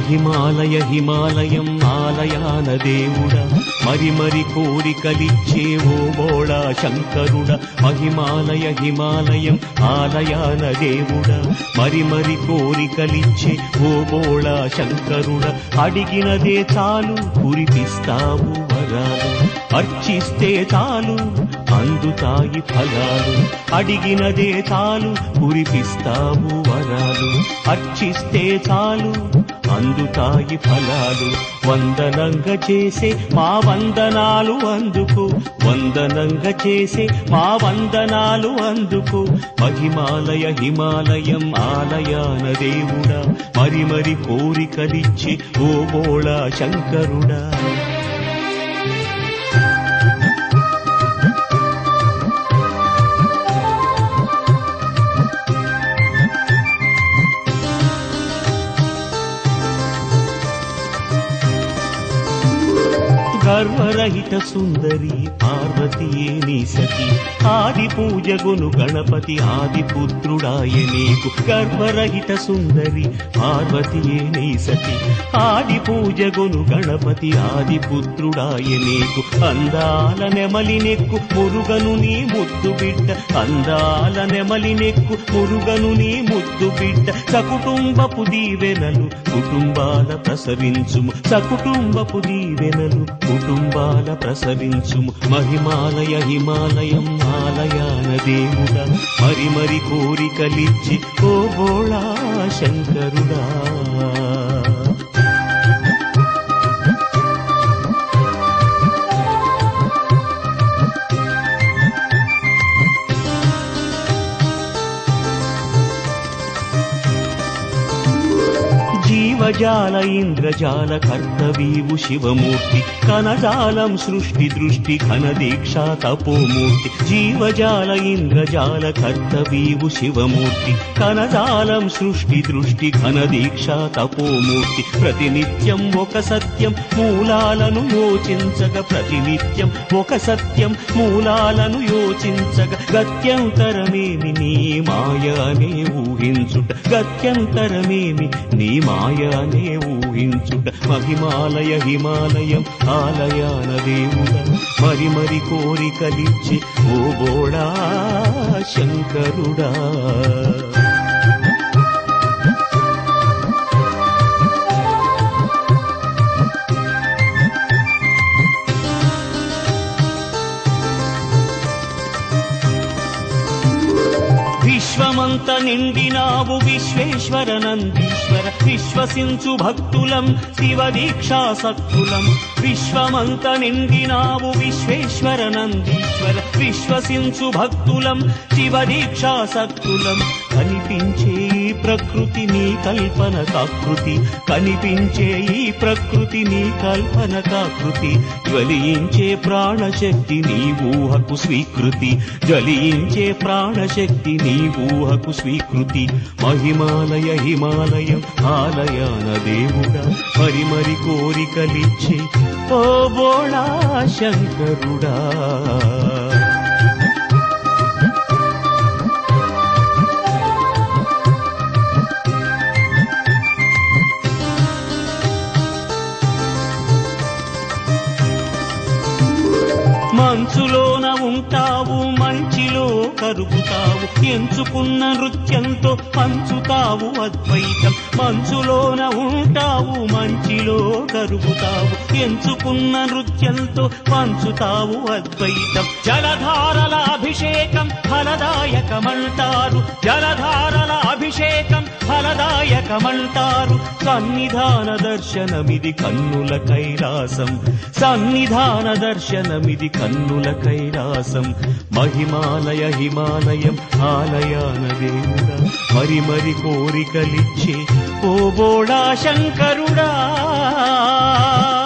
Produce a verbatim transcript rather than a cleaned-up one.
మహిమాలయ హిమాలయం ఆలయాన దేవుడా మరి మరి కోరికలిచ్చే ఓ బోళా శంకరుడా మహిమాలయ హిమాలయం ఆలయాన దేవుడా మరి మరి కోరికలిచ్చే ఓ బోళా శంకరుడా అడిగినదే చాలు కురిపిస్తావు వరాలు అర్చిస్తే చాలు అందుతాయి ఫలాలు అడిగినదే చాలు కురిపిస్తావు వరాలు అర్చిస్తే చాలు అందుతాయి ఫలాలు వందనంగా చేసే మా వందనాలు అందుకు వందనంగా చేసే మా వందనాలు అందుకు మహిమాలయ హిమాలయం ఆలయాన దేవుడా మరి మరి కోరికలిచ్చి ఓ బోళా శంకరుడా గర్వరహిత సుందరి పార్వతీయే నీ సఖి ఆది పూజగును గణపతి ఆది పుత్రుడాయ నీకు గర్వరహిత సుందరి పార్వతీయే నీ సఖి ఆది పూజగును గణపతి ఆది పుత్రుడాయ నీకు అందాల నెమలి నెక్కు మురుగను నీ ముద్దు బిడ్డ అందాల నెమలి నెక్కు మురుగను నీ ముద్దు బిడ్డ సకుటుంబపు దీవెనలు కుటుంబాల ప్రసరించుము సకుటుంబపు దీవెనలు కుటుంబాల ప్రసరించుము మహిమాలయ హిమాలయం ఆలయాన దేవుడా మరి మరి కోరికలిచ్చి ఓ బోళా శంకరుడా జీవజాల ఇంద్రజాల కర్తవీవు శివమూర్తి కనజాలం సృష్టి దృష్టి ఘనదీక్షా తపోమూర్తి జీవజాల ఇంద్రజాల కర్తవీవు శివమూర్తి కనజాలం సృష్టి దృష్టి ఘనదీక్షా తపోమూర్తి ప్రతినిత్యం ఒక సత్యం మూలాలను యోచించగ ప్రతినిత్యం ఒక సత్యం మూలాలను యోచించగ గత్యంతరమేమి నీ మాయనే ఊహించుట గత్యంతరమేమి నీ మాయనే ఊహించుట మహిమాలయ హిమాలయం ఆలయాన దేవుడా మరి మరి కోరికలిచ్చి ఓ బోళా శంకరుడా విశ్వమంత నిండినావు విశ్వేశ్వర నందీశ్వర విశ్వసించు భక్తులం శివ దీక్షాసక్తులం విశ్వమంత నిండినావు విశ్వేశ్వర నందీశ్వర విశ్వసించు భక్తులం శివ దీక్షాసక్తులం కనిపించే ఈ ప్రకృతి నీ కల్పన కాకృతి కనిపించే ఈ ప్రకృతి నీ కల్పన కాకృతి జ్వలించే ప్రాణశక్తి నీ ఊహకు స్వీకృతి జ్వలించే ప్రాణశక్తి నీ ఊహకు స్వీకృతి మహిమాలయ హిమాలయం ఆలయాన దేవుడా మరి మరి కోరికలిచ్చి ఓ బోళా శంకరుడా మంచులోన ఉంటావు మంచిలో కరుగుతావు ఎంచుకున్న నృత్యంతో పంచుతావు అద్వైతం మంచులోన ఉంటావు మంచిలో కరుగుతావు ఎంచుకున్న నృత్యంతో పంచుతావు అద్వైతం జలధారల అభిషేకం ఫలదాయకమంటారు జలధారల అభిషేకం ఫలదాయకమంటారు సన్నిధాన దర్శనమిది కన్నుల కైలాసం సన్నిధాన దర్శనమిది కన్నుల కైలాసం మహిమాలయ హిమాలయం ఆలయాన దేవుడా మరి మరి కోరికలిచ్చే ఓ బోళా శంకరుడా